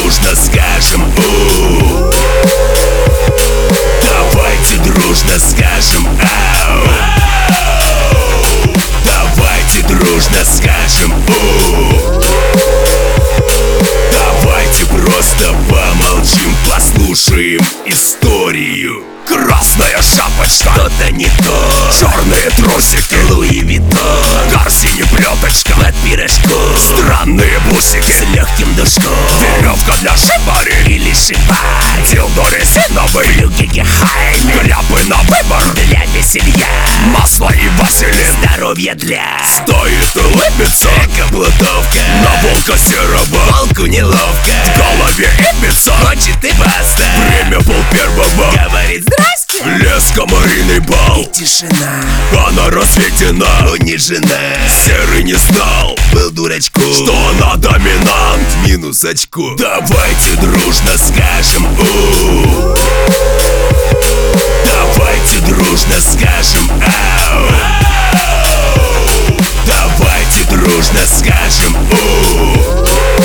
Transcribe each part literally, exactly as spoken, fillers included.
дружно скажем у. Давайте дружно скажем ау. Давайте дружно скажем у. Давайте просто помолчим, послушаем историю. Красная шапочка, что-то не то. Черные трусики, Луи Виттон. Корсине плеточка под пирожком. Странные бусики с легким душком. Веревка для шибари или шибай. Дилдо резиновый, люки гехайм. Кляпы на выбор для веселья. Масло и василин, здоровье для. Стоит улыбиться, эко-блутовка. На волка серого, волку неловко. В голове имется, хочет и баста. Время пол первого, говорит здрасте. Лес, комариный бал и тишина. Она рассветена, но не жена. Серый не знал, был дурачком, что она доминант, минус очко. Давайте дружно скажем у. Давайте дружно скажем ау. Давайте дружно скажем у.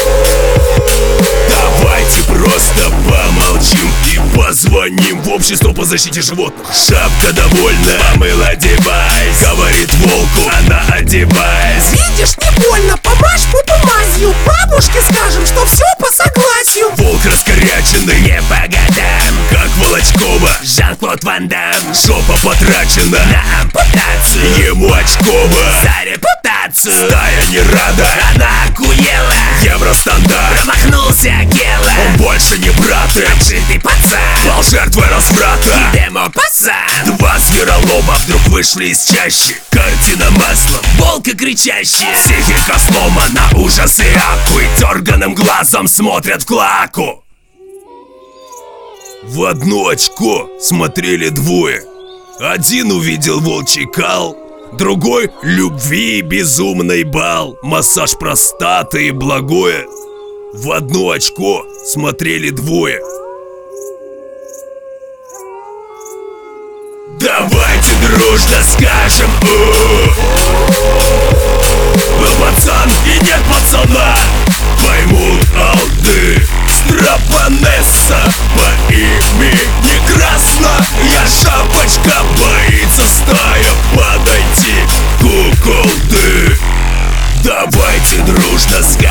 Давайте просто помолчим и позвоним в общество по защите животных. Шапка довольна, помыл, одевайся. Говорит волку, она одевайся. Видишь, не больно, помажь пупу мазью. Бабушке скажем, что все по согласию. Волк раскоряченный, не по годам, как Волочкова, Жан-Клод Ван Дам. Жопа потрачена на ампутацию, ему очково за репутацию. Стая не рада, она охуела. Евростандарт, промахнулся Гела. Он больше не брат, отжитый пацан, пал жертвой разврата и демо-пасан. Два зверолома вдруг вышли из чащи. Картина маслом, волка кричащий. Психика сломана, ужасы аку. И дерганым глазом смотрят в клаку. В одно очко смотрели двое. Один увидел волчий кал, другой — любви и безумный бал. Массаж простаты и благое. В одно очко смотрели двое. Давайте дружно скажем у. Был пацан и нет пацана. Поймут алды. Страпанесса по имени Красна. Я шапочка, боится стая подойти куколды. Давайте дружно скажем